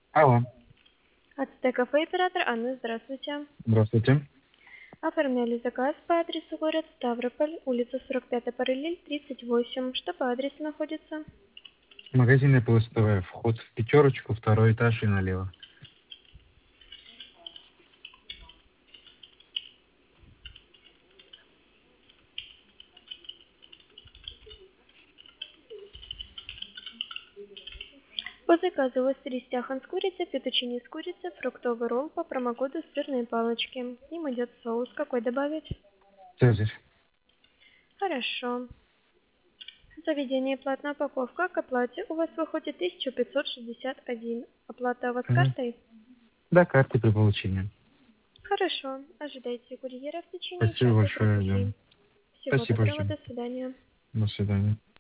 Алло, АЦТ кафе оператор Анна, здравствуйте. здравствуйте. Оформляли заказ по адресу город Ставрополь, улица 45 параллель, 38. Что по адресу находится? Магазин Apple СТВ. Вход в пятерочку, второй этаж и налево. По заказу у вас рестяхан с курицей, фетучини с курицей, фруктовый ролл по промокоду сырные палочки. К ним идет соус. Какой добавить? Цезарь. Хорошо. Заведение платная упаковка. К оплате у вас выходит 1561. Оплата у вас Мгм. картой? Да, карты при получении. Хорошо. Ожидайте курьера в течение Спасибо часа большое, прибытия. да. Всего Спасибо, доброго, ждем. до свидания. До свидания.